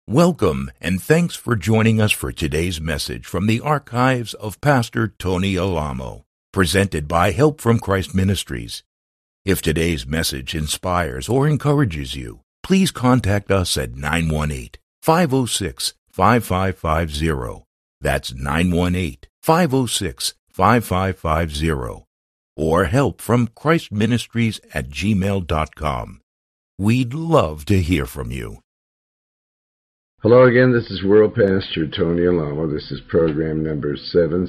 Welcome, and thanks for joining us for today's message from the archives of Pastor Tony Alamo, presented by Help from Christ Ministries. If today's message inspires or encourages you, please contact us at 918-506-5550. That's 918-506-5550. Or helpfromchristministries@gmail.com. We'd love to hear from you. Hello again, this is World Pastor Tony Alamo. This is program number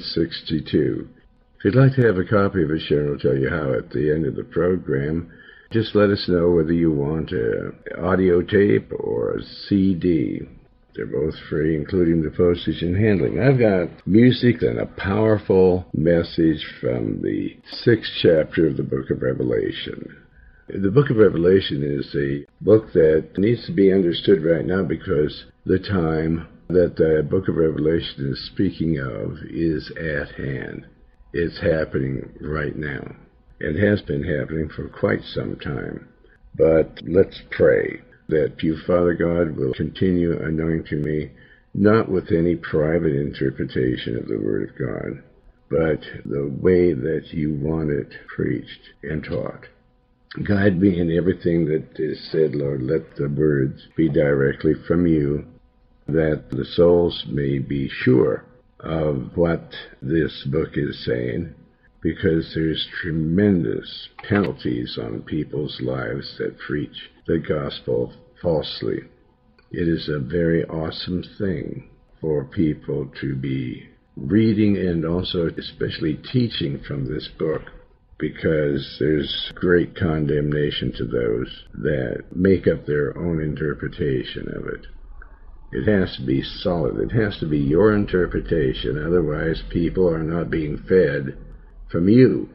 762. If you'd like to have a copy of it, Sharon will tell you how at the end of the program. Just let us know whether you want an audio tape or a CD. They're both free, including the postage and handling. I've got music and a powerful message from the 6th chapter of the book of Revelation. The book of Revelation is a book that needs to be understood right now because the time that the book of Revelation is speaking of is at hand. It's happening right now. It has been happening for quite some time. But let's pray that you, Father God, will continue anointing me, not with any private interpretation of the Word of God, but the way that you want it preached and taught. Guide me in everything that is said, Lord. Let the words be directly from you, that the souls may be sure of what this book is saying, because there's tremendous penalties on people's lives that preach the gospel falsely. It is a very awesome thing for people to be reading and also especially teaching from this book, because there's great condemnation to those that make up their own interpretation of it. It has to be solid. It has to be your interpretation. Otherwise, people are not being fed from you.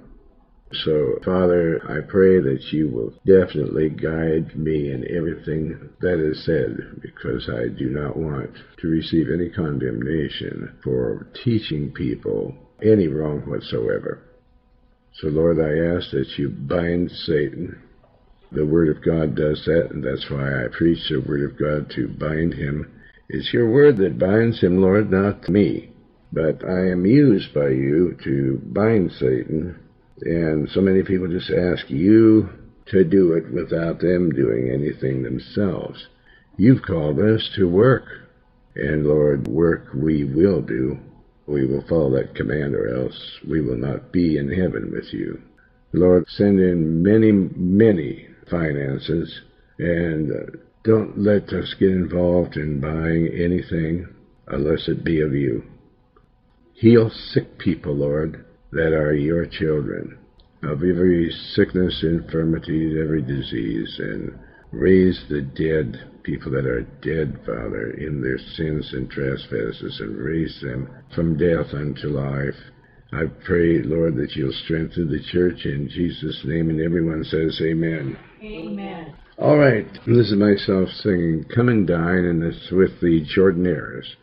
So, Father, I pray that you will definitely guide me in everything that is said, because I do not want to receive any condemnation for teaching people any wrong whatsoever. So, Lord, I ask that you bind Satan. The Word of God does that, and that's why I preach the Word of God, to bind him. It's your Word that binds him, Lord, not me. But I am used by you to bind Satan, and so many people just ask you to do it without them doing anything themselves. You've called us to work, and, Lord, work we will do. We will follow that command, or else we will not be in heaven with you. Lord, send in many, many finances, and don't let us get involved in buying anything unless it be of you. Heal sick people, Lord, that are your children, of every sickness, infirmity, every disease, and raise the dead, people that are dead, Father, in their sins and trespasses, and raise them from death unto life. I pray, Lord, that you'll strengthen the church in Jesus' name, and everyone says amen. Amen. All right, this is myself singing Come and Dine, and it's with the Jordanaires.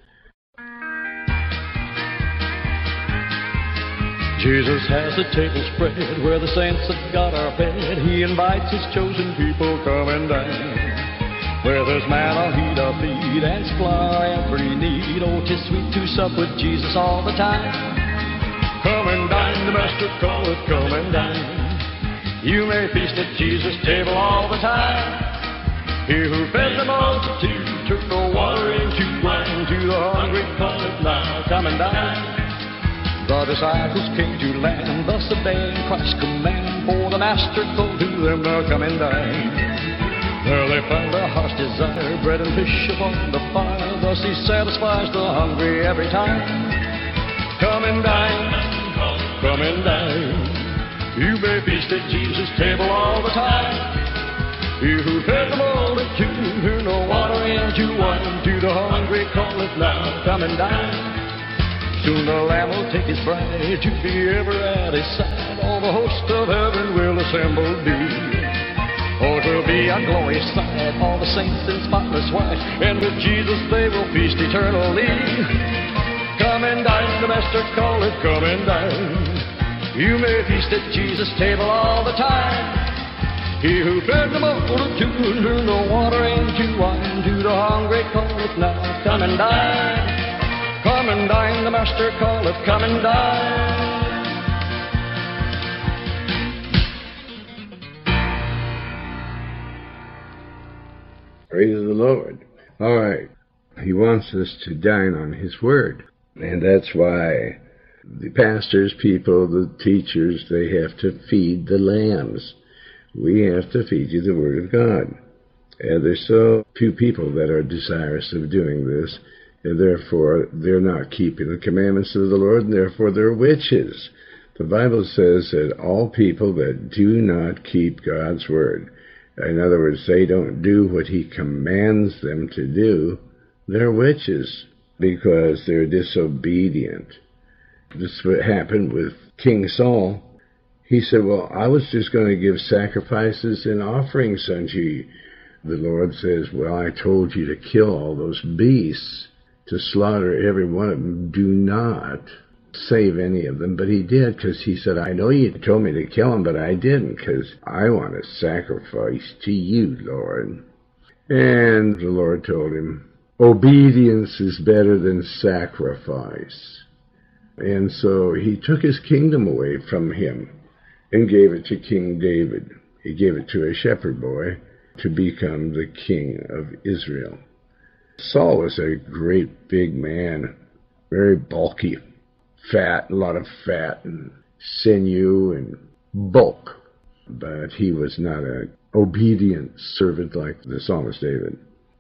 Jesus has a table spread where the saints of God are fed. He invites his chosen people, come and dine. Where there's manna, heat our feet, and supply every need. Oh, 'tis sweet to sup with Jesus all the time. Come and dine, the Master calleth, come and dine. You may feast at Jesus' table all the time. He who fed the multitude turned the water into wine. To the hungry calleth now, come and dine. The disciples came to land, thus obeying Christ's command. For the Master called to them, now come and dine. There they found their heart's desire, bread and fish upon the fire. Thus he satisfies the hungry every time. Come and dine, come and dine. You may feast at Jesus' table all the time. He who fed the multitude turned the water into wine. To the hungry calleth now, come and dine. Soon the Lamb will take his bride to be ever at his side. All the host of heaven will assembled be. Oh, it will be a glorious sight, all the saints in spotless white, and with Jesus they will feast eternally. Come and dine, the Master calleth, come and dine. You may feast at Jesus' table all the time. He who fed the multitude and turned the water into wine, to the hungry calleth now, come and dine. Come and dine, the Master calleth, come and dine. Praise the Lord. All right. He wants us to dine on His Word. And that's why the pastors, people, the teachers, they have to feed the lambs. We have to feed you the Word of God. And there's so few people that are desirous of doing this, and therefore they're not keeping the commandments of the Lord, and therefore they're witches. The Bible says that all people that do not keep God's Word, in other words, they don't do what He commands them to do, they're witches because they're disobedient. This is what happened with King Saul. He said, well, I was just going to give sacrifices and offerings unto you. The Lord says, well, I told you to kill all those beasts, to slaughter every one of them. Do not save any of them. But he did, because he said, I know you told me to kill them, but I didn't, because I want to sacrifice to you, Lord. And the Lord told him, obedience is better than sacrifice. And so he took his kingdom away from him and gave it to King David. He gave it to a shepherd boy to become the king of Israel. Saul was a great big man, very bulky, fat, a lot of fat and sinew and bulk. But he was not an obedient servant like the psalmist David.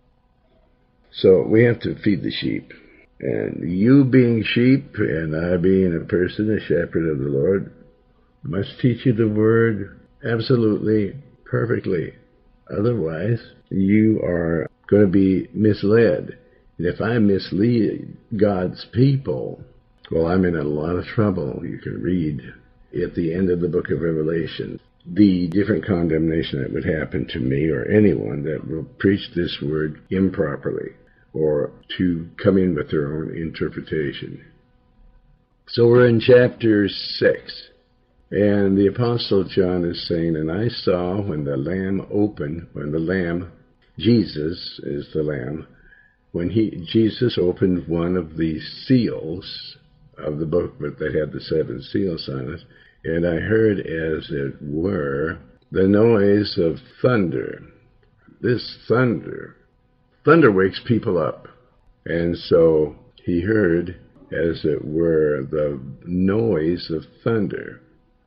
So we have to feed the sheep. And you being sheep, and I being a person, a shepherd of the Lord, must teach you the word absolutely, perfectly. Otherwise, you are going to be misled. And if I mislead God's people, well, I'm in a lot of trouble. You can read at the end of the book of Revelation the different condemnation that would happen to me or anyone that will preach this word improperly or to come in with their own interpretation. So we're in chapter 6. And the Apostle John is saying, and I saw when the Lamb opened, when the Lamb, Jesus is the Lamb, when Jesus opened one of the seals of the book that had the 7 seals on it, and I heard, as it were, the noise of thunder. This thunder wakes people up. And so he heard, as it were, the noise of thunder.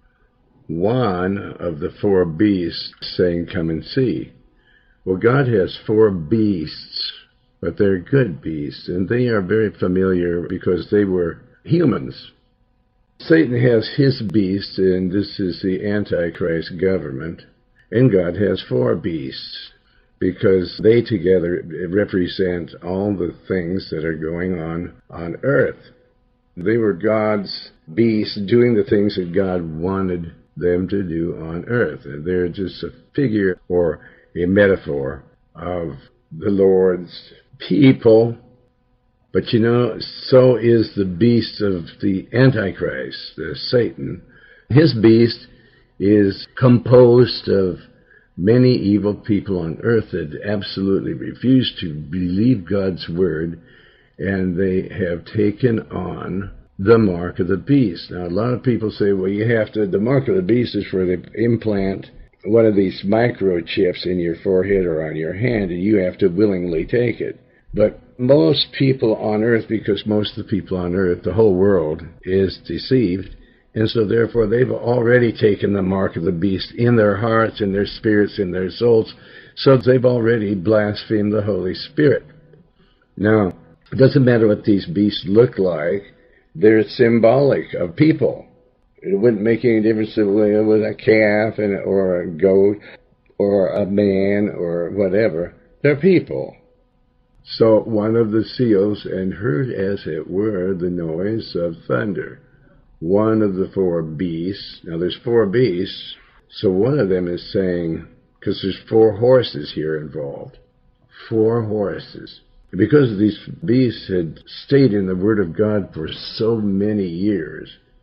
One of the 4 beasts saying, come and see. Well, God has 4 beasts, but they're good beasts, and they are very familiar because they were humans. Satan has his beast, and this is the Antichrist government, and God has 4 beasts, because they together represent all the things that are going on earth. They were God's beasts doing the things that God wanted them to do on earth. And they're just a figure or a metaphor of the Lord's people. But you know, so is the beast of the Antichrist, Satan. His beast is composed of many evil people on earth that absolutely refuse to believe God's word, and they have taken on the mark of the beast. Now, a lot of people say, well, the mark of the beast is where they implant one of these microchips in your forehead or on your hand, and you have to willingly take it. But most people on earth, because most of the people on earth, the whole world, is deceived, and so therefore they've already taken the mark of the beast in their hearts, in their spirits, in their souls, so they've already blasphemed the Holy Spirit. Now, it doesn't matter what these beasts look like. They're symbolic of people. It wouldn't make any difference if it was a calf or a goat or a man or whatever. They're people. So one of the seals, and heard as it were the noise of thunder. One of the 4 beasts, now there's 4 beasts, so one of them is saying, because there's 4 horses here involved. 4 horses. Because these beasts had stayed in the Word of God for so many years,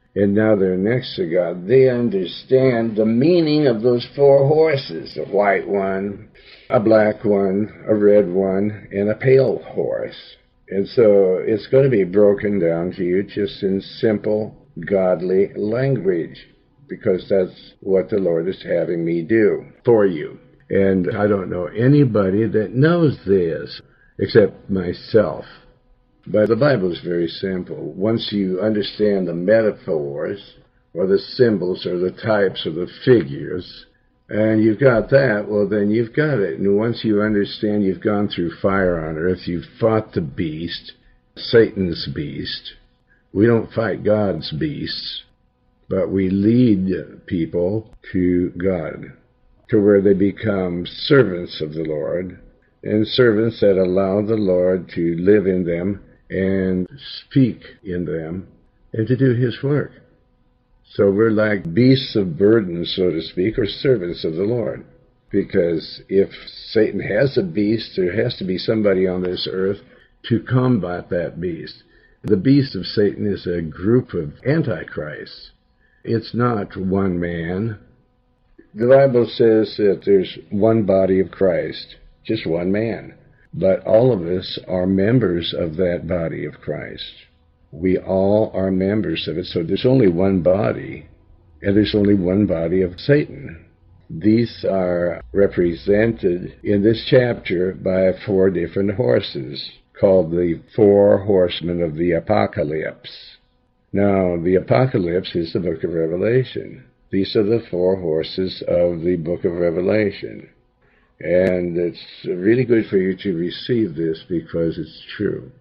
and now they're next to God, they understand the meaning of those four horses, a white one, a black one, a red one, and a pale horse. And so it's going to be broken down to you just in simple, godly language, because that's what the Lord is having me do for you. And I don't know anybody that knows this except myself. But the Bible is very simple. Once you understand the metaphors, or the symbols, or the types, or the figures, and you've got that, well, then you've got it. And once you understand, you've gone through fire on earth, you've fought the beast, Satan's beast. We don't fight God's beasts, but we lead people to God, to where they become servants of the Lord, and servants that allow the Lord to live in them and speak in them and to do His work. So we're like beasts of burden, so to speak, or servants of the Lord. Because if Satan has a beast, there has to be somebody on this earth to combat that beast. The beast of Satan is a group of antichrists. It's not one man. The Bible says that there's one body of Christ, just one man. But all of us are members of that body of Christ. We all are members of it. So there's only one body, and there's only one body of Satan. These are represented in this chapter by 4 different horses, called the 4 horsemen of the Apocalypse. Now, the Apocalypse is the book of Revelation. These are the 4 horses of the book of Revelation. And it's really good for you to receive this because it's true.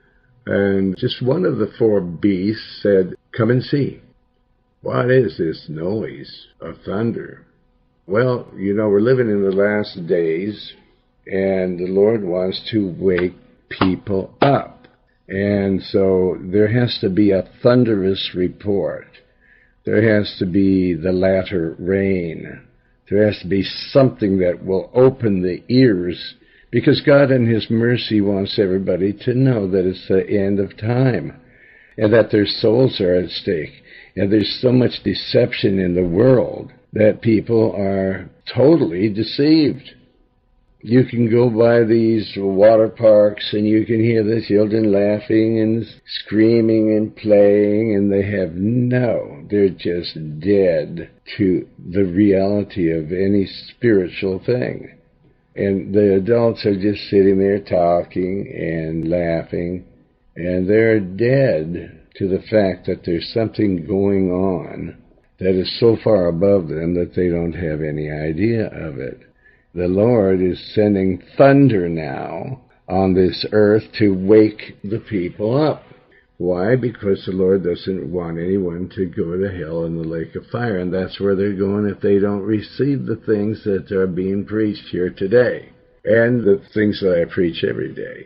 And just one of the 4 beasts said, "Come and see. What is this noise of thunder?" Well, we're living in the last days, and the Lord wants to wake people up. And so there has to be a thunderous report. There has to be the latter rain. There has to be something that will open the ears, because God in His mercy wants everybody to know that it's the end of time, and that their souls are at stake. And there's so much deception in the world that people are totally deceived. You can go by these water parks and you can hear the children laughing and screaming and playing, and they're just dead to the reality of any spiritual thing. And the adults are just sitting there talking and laughing, and they're dead to the fact that there's something going on that is so far above them that they don't have any idea of it. The Lord is sending thunder now on this earth to wake the people up. Why? Because the Lord doesn't want anyone to go to hell in the lake of fire, and that's where they're going if they don't receive the things that are being preached here today, and the things that I preach every day.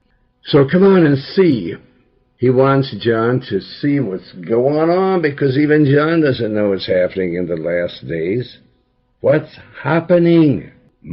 So come on and see. He wants John to see what's going on, because even John doesn't know what's happening in the last days. What's happening?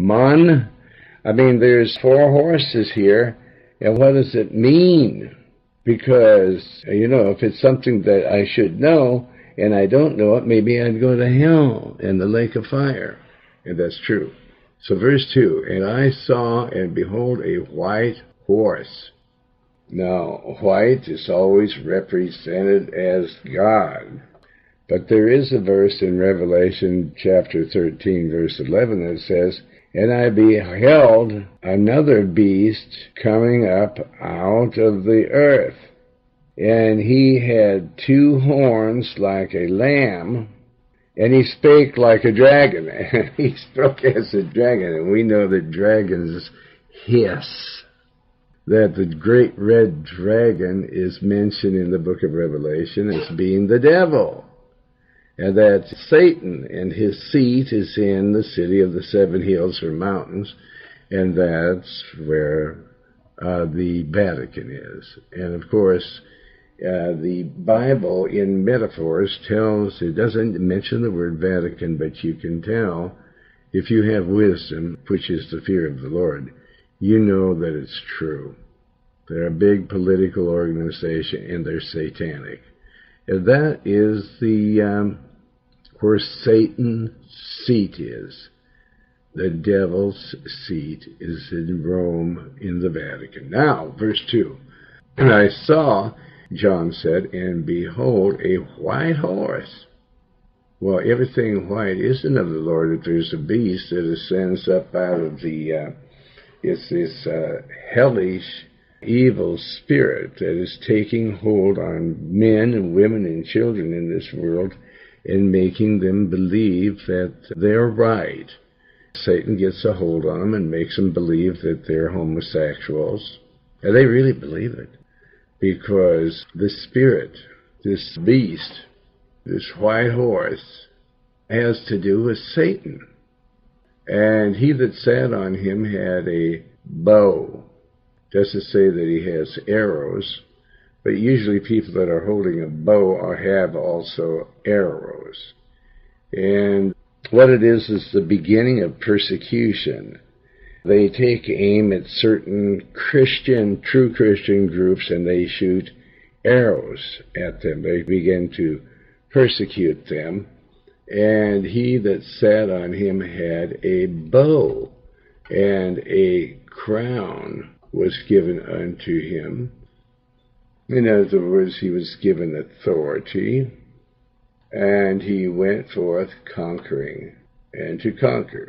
There's 4 horses here, and what does it mean? Because, if it's something that I should know, and I don't know it, maybe I'd go to hell in the lake of fire. And that's true. So verse 2, "And I saw, and behold, a white horse." Now, white is always represented as God. But there is a verse in Revelation chapter 13, verse 11 that says, "And I beheld another beast coming up out of the earth, and he had 2 horns like a lamb, and he spake like a dragon." He spoke as a dragon, and we know that dragons hiss. That the great red dragon is mentioned in the book of Revelation as being the devil. And that Satan and his seat is in the city of the 7 hills or mountains, and that's where the Vatican is. And of course, the Bible in metaphors it doesn't mention the word Vatican, but you can tell, if you have wisdom, which is the fear of the Lord, you know that it's true. They're a big political organization, and they're satanic. And that is where Satan's seat is. The devil's seat is in Rome in the Vatican. Now, verse 2. And I saw, John said, and behold, a white horse. Well, everything white isn't of the Lord. If there's a beast that ascends up out of it's this hellish, evil spirit that is taking hold on men and women and children in this world and making them believe that they're right. Satan gets a hold on them and makes them believe that they're homosexuals. And they really believe it. Because the spirit, this beast, this white horse, has to do with Satan. And he that sat on him had a bow. Doesn't say that he has arrows, but usually people that are holding a bow have also arrows. And what it is the beginning of persecution. They take aim at certain true Christian groups, and they shoot arrows at them. They begin to persecute them. And he that sat on him had a bow, and a crown was given unto him. In other words, he was given authority, and he went forth conquering and to conquer.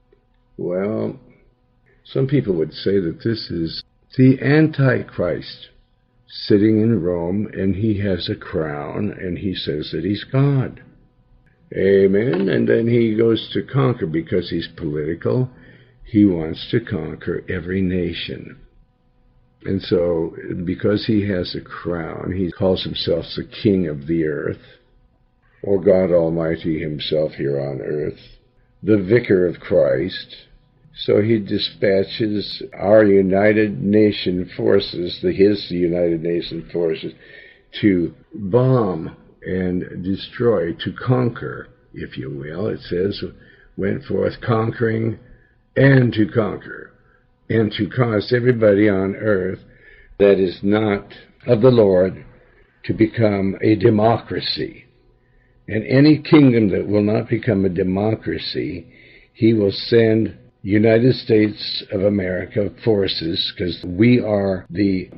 Well, some people would say that this is the Antichrist sitting in Rome, and he has a crown, and he says that he's God. Amen. And then he goes to conquer because he's political. He wants to conquer every nation. And so, because he has a crown, he calls himself the King of the earth, or God Almighty himself here on earth, the Vicar of Christ. So he dispatches our United Nation forces, the United Nation forces, to bomb and destroy, to conquer, if you will. It says, went forth conquering and to conquer, and to cause everybody on earth that is not of the Lord to become a democracy. And any kingdom that will not become a democracy, he will send United States of America forces, because we are the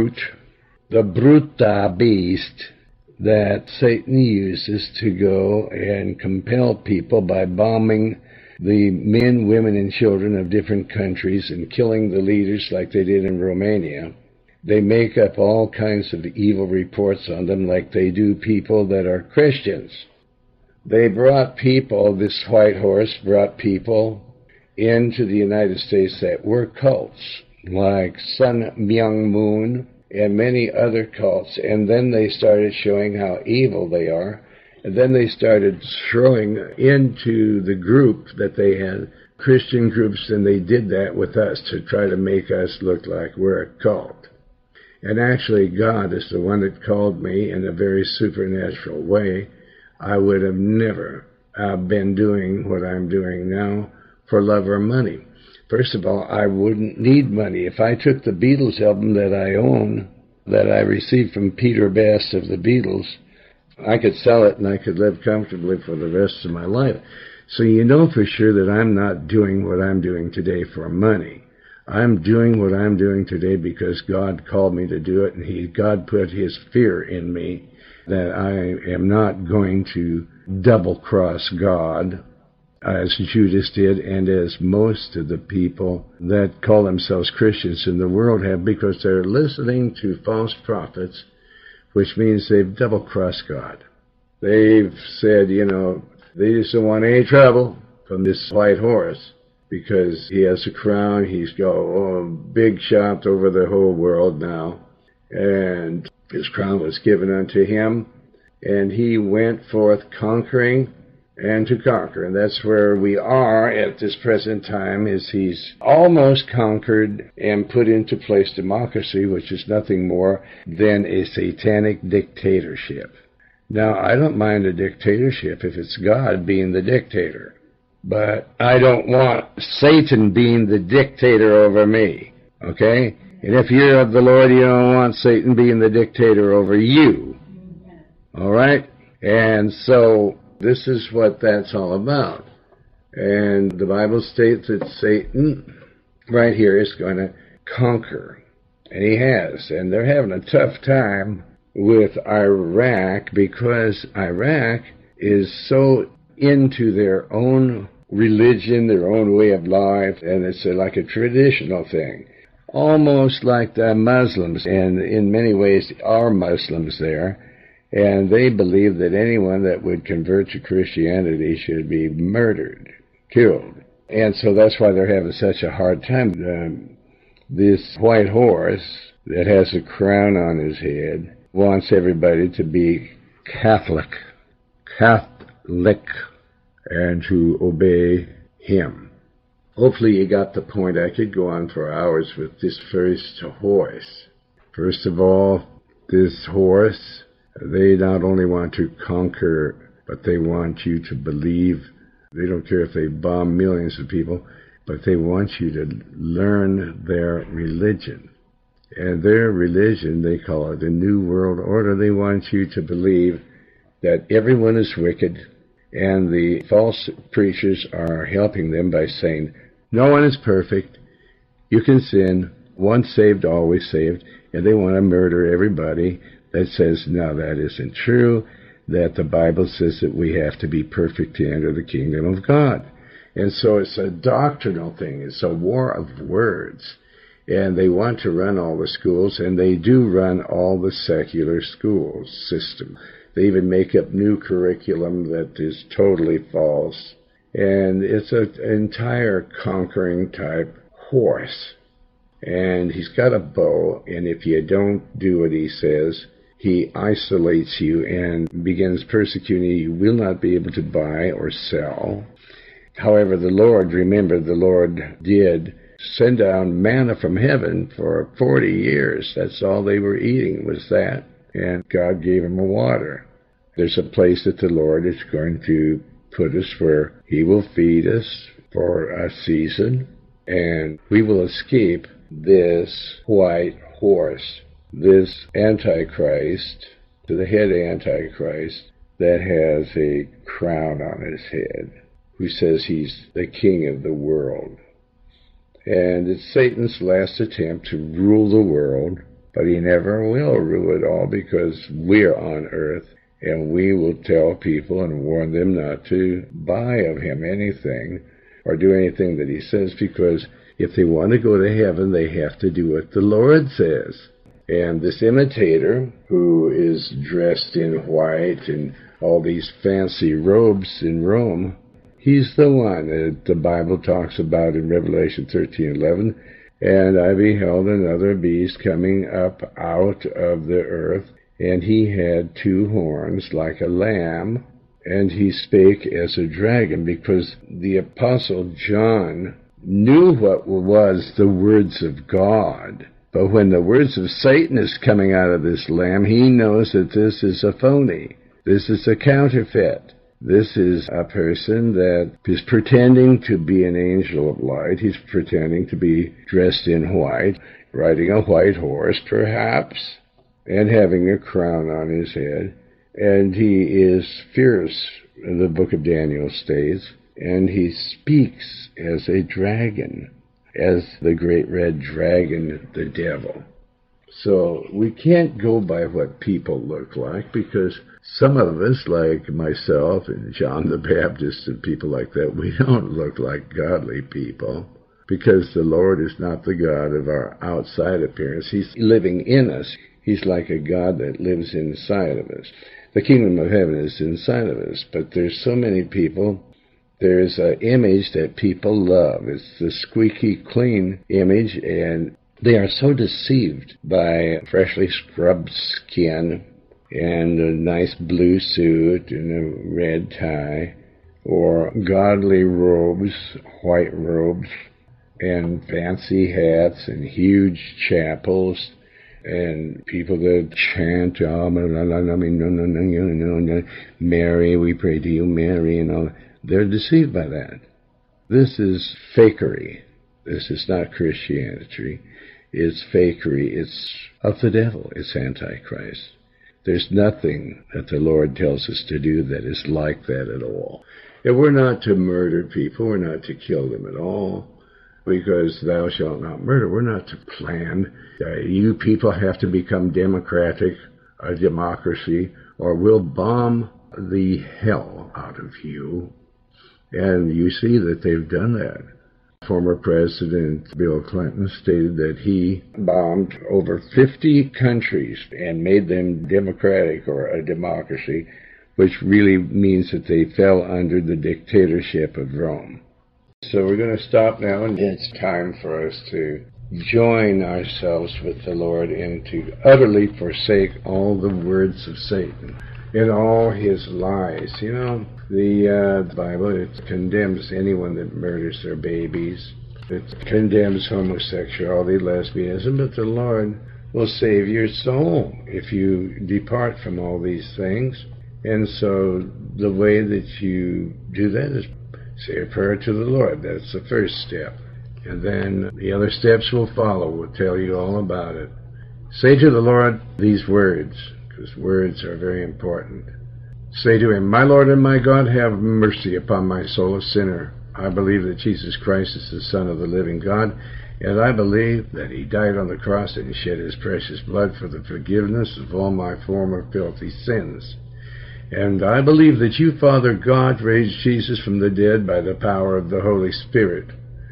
bruta beast that Satan uses to go and compel people by bombing the men, women, and children of different countries and killing the leaders like they did in Romania. They make up all kinds of evil reports on them like they do people that are Christians. They brought people, this white horse brought people into the United States that were cults, like Sun Myung Moon and many other cults, and then they started showing how evil they are, and then they started throwing into the group that they had, Christian groups, and they did that with us to try to make us look like we're a cult. And actually, God is the one that called me in a very supernatural way. I would have never been doing what I'm doing now for love or money. First of all, I wouldn't need money. If I took the Beatles album that I own, that I received from Peter Best of the Beatles, I could sell it and I could live comfortably for the rest of my life. So you know for sure that I'm not doing what I'm doing today for money. I'm doing what I'm doing today because God called me to do it, and God put his fear in me that I am not going to double-cross God, as Judas did, and as most of the people that call themselves Christians in the world have, because they're listening to false prophets, which means they've double-crossed God. They've said, they just don't want any trouble from this white horse, because he has a crown, he's got a big shot over the whole world now, and his crown was given unto him, and he went forth conquering and to conquer. And that's where we are at this present time, is he's almost conquered and put into place democracy, which is nothing more than a satanic dictatorship. Now, I don't mind a dictatorship if it's God being the dictator, but I don't want Satan being the dictator over me, okay? And if you're of the Lord, you don't want Satan being the dictator over you. All right? And so this is what that's all about. And the Bible states that Satan, right here, is going to conquer. And he has. And they're having a tough time with Iraq because Iraq is so into their own religion, their own way of life, and it's like a traditional thing. Almost like the Muslims, and in many ways are Muslims there. And they believe that anyone that would convert to Christianity should be murdered, killed. And so that's why they're having such a hard time. This white horse that has a crown on his head wants everybody to be Catholic, and to obey him. Hopefully you got the point. I could go on for hours with this first horse. First of all, this horse, they not only want to conquer, but they want you to believe. They don't care if they bomb millions of people, but they want you to learn their religion. And their religion, they call it the New World Order. They want you to believe that everyone is wicked, and the false preachers are helping them by saying, no one is perfect, you can sin, once saved, always saved, and they want to murder everybody that says, no, that isn't true, that the Bible says that we have to be perfect to enter the kingdom of God. And so it's a doctrinal thing. It's a war of words. And they want to run all the schools, and they do run all the secular school system. They even make up new curriculum that is totally false. And it's an entire conquering type horse. And he's got a bow, and if you don't do what he says, he isolates you and begins persecuting you. You will not be able to buy or sell. However, the Lord did send down manna from heaven for 40 years. That's all they were eating was that. And God gave them a water. There's a place that the Lord is going to put us where he will feed us for a season, and we will escape this white horse, this Antichrist, to the head Antichrist that has a crown on his head, who says he's the king of the world. And it's Satan's last attempt to rule the world, but he never will rule it all because we're on earth, and we will tell people and warn them not to buy of him anything or do anything that he says, because if they want to go to heaven, they have to do what the Lord says. And this imitator, who is dressed in white and all these fancy robes in Rome, he's the one that the Bible talks about in Revelation 13:11. And I beheld another beast coming up out of the earth, and he had 2 horns like a lamb, and he spake as a dragon, because the Apostle John knew what was the words of God. But when the words of Satan is coming out of this lamb, he knows that this is a phony. This is a counterfeit. This is a person that is pretending to be an angel of light. He's pretending to be dressed in white, riding a white horse, perhaps, and having a crown on his head. And he is fierce, the book of Daniel states, and he speaks as a dragon, as the great red dragon, the devil. So we can't go by what people look like, because some of us, like myself and John the Baptist and people like that, we don't look like godly people, because the Lord is not the God of our outside appearance. He's living in us. He's like a God that lives inside of us. The kingdom of heaven is inside of us, but there's so many people. There's an image that people love. It's the squeaky clean image, and they are so deceived by freshly scrubbed skin and a nice blue suit and a red tie, or godly robes, white robes, and fancy hats and huge chapels, and people that chant, Mary, we pray to you, Mary, and all. They're deceived by that. This is fakery. This is not Christianity. It's fakery. It's of the devil. It's Antichrist. There's nothing that the Lord tells us to do that is like that at all. And we're not to murder people. We're not to kill them at all, because thou shalt not murder. We're not to plan. You people have to become democratic, a democracy, or we'll bomb the hell out of you. And you see that they've done that. Former President Bill Clinton stated that he bombed over 50 countries and made them democratic or a democracy, which really means that they fell under the dictatorship of Rome. So we're going to stop now, and it's time for us to join ourselves with the Lord and to utterly forsake all the words of Satan and all his lies. You know, the Bible, it condemns anyone that murders their babies. It condemns homosexuality, lesbianism, but the Lord will save your soul if you depart from all these things. And so the way that you do that is say a prayer to the Lord. That's the first step. And then the other steps will follow. We'll tell you all about it. Say to the Lord these words, because words are very important. Say to him, my Lord and my God, have mercy upon my soul, a sinner. I believe that Jesus Christ is the Son of the living God, and I believe that he died on the cross and shed his precious blood for the forgiveness of all my former filthy sins. And I believe that you, Father God, raised Jesus from the dead by the power of the Holy Spirit.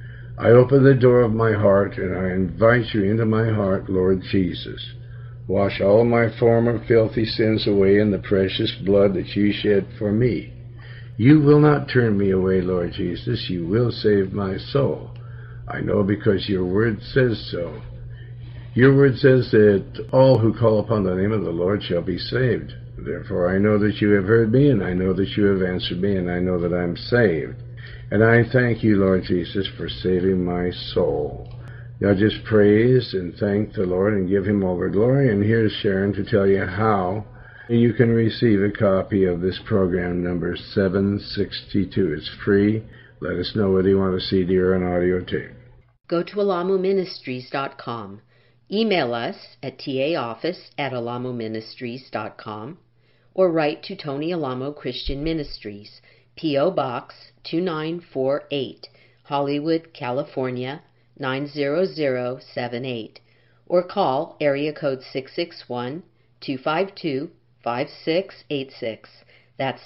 I open the door of my heart, and I invite you into my heart, Lord Jesus. Wash all my former filthy sins away in the precious blood that you shed for me. You will not turn me away, Lord Jesus. You will save my soul. I know because your word says so. Your word says that all who call upon the name of the Lord shall be saved. Therefore I know that you have heard me, and I know that you have answered me, and I know that I'm saved. And I thank you, Lord Jesus, for saving my soul. Now just praise and thank the Lord and give him all the glory. And here's Sharon to tell you how you can receive a copy of this program number 762. It's free. Let us know whether you want a CD or an audio tape. Go to alamuministries.com. Email us at taoffice@alamuministries.com or write to Tony Alamo Christian Ministries, P.O. Box 2948, Hollywood, California 90078, or call area code 661-252-5686. That's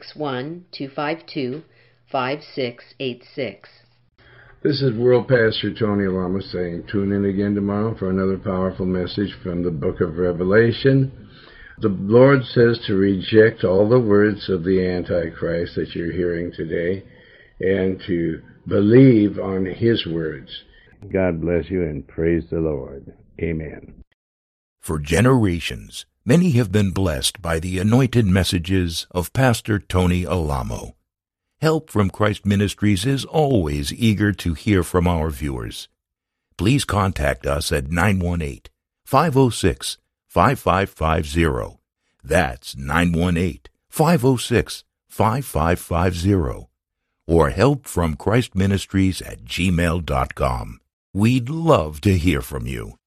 661-252-5686. This is World Pastor Tony Alamo saying tune in again tomorrow for another powerful message from the book of Revelation. The Lord says to reject all the words of the Antichrist that you're hearing today and to believe on his words. God bless you and praise the Lord. Amen. For generations, many have been blessed by the anointed messages of Pastor Tony Alamo. Help from Christ Ministries is always eager to hear from our viewers. Please contact us at 918-506-5550. That's 918-506-5550. Or helpfromchristministries@gmail.com. We'd love to hear from you.